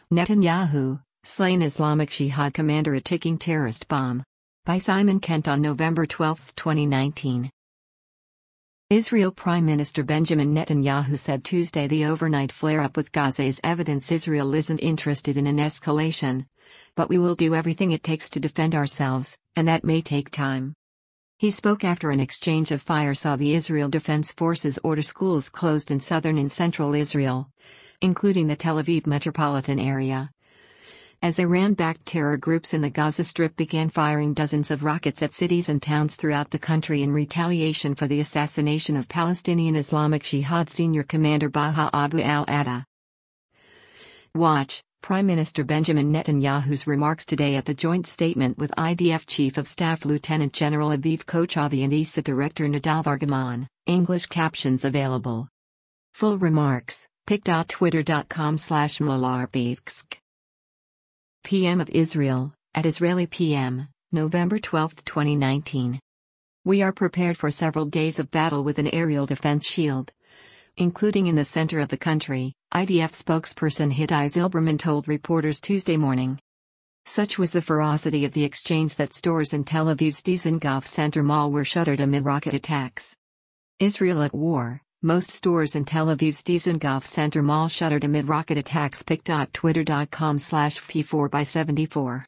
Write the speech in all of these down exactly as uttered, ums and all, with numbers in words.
Netanyahu, slain Islamic Jihad commander at ticking terrorist bomb. By Simon Kent on November twelfth, twenty nineteen. Israel Prime Minister Benjamin Netanyahu said Tuesday the overnight flare-up with Gaza is evidence Israel isn't interested in an escalation. But we will do everything it takes to defend ourselves, and that may take time. He spoke after an exchange of fire saw the Israel Defense Forces order schools closed in southern and central Israel, including the Tel Aviv metropolitan area, as Iran-backed terror groups in the Gaza Strip began firing dozens of rockets at cities and towns throughout the country in retaliation for the assassination of Palestinian Islamic Jihad senior commander Baha Abu al-Atta. Watch Prime Minister Benjamin Netanyahu's remarks today at the joint statement with I D F Chief of Staff Lieutenant General Aviv Kochavi and I S A Director Nadav Argaman, English captions available. Full remarks, pic dot twitter dot com slash mlarpivsk. P M of Israel, at Israeli P M, November twelfth, twenty nineteen. We are prepared for several days of battle with an aerial defense shield, including in the center of the country, I D F spokesperson Hitai Zilberman told reporters Tuesday morning. Such was the ferocity of the exchange that stores in Tel Aviv's Dizengoff Center mall were shuttered amid rocket attacks. Israel at war, most stores in Tel Aviv's Dizengoff Center mall shuttered amid rocket attacks. pic dot twitter dot com slash p four by seventy-four.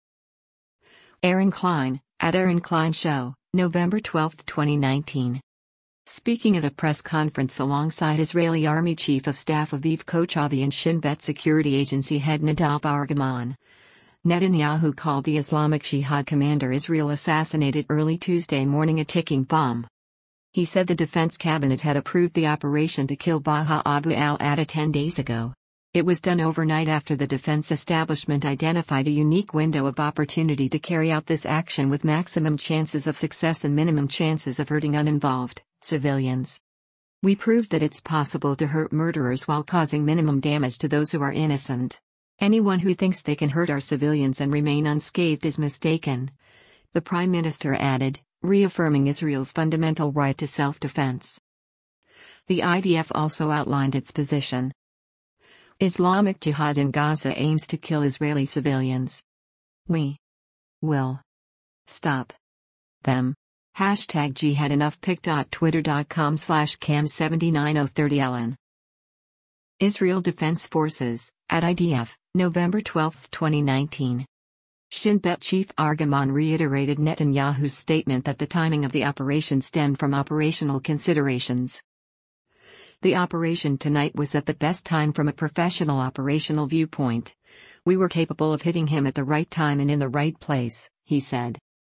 Aaron Klein, at Aaron Klein Show, November twelfth, twenty nineteen. Speaking at a press conference alongside Israeli Army Chief of Staff Aviv Kochavi and Shin Bet security agency head Nadav Argaman, Netanyahu called the Islamic Jihad commander Israel assassinated early Tuesday morning a ticking bomb. He said the Defense Cabinet had approved the operation to kill Baha Abu al-Atta ten days ago. It was done overnight after the defense establishment identified a unique window of opportunity to carry out this action with maximum chances of success and minimum chances of hurting uninvolved civilians. We proved that it's possible to hurt murderers while causing minimum damage to those who are innocent. Anyone who thinks they can hurt our civilians and remain unscathed is mistaken, the Prime Minister added, reaffirming Israel's fundamental right to self-defense. The I D F also outlined its position. Islamic Jihad in Gaza aims to kill Israeli civilians. We will stop them. Hashtag Jihad Enough. pic dot twitter dot com slash cam seven nine zero three zero L N. Israel Defense Forces, at I D F, November twelfth, twenty nineteen. Shin Bet Chief Argaman reiterated Netanyahu's statement that the timing of the operation stemmed from operational considerations. The operation tonight was at the best time from a professional operational viewpoint. We were capable of hitting him at the right time and in the right place, he said.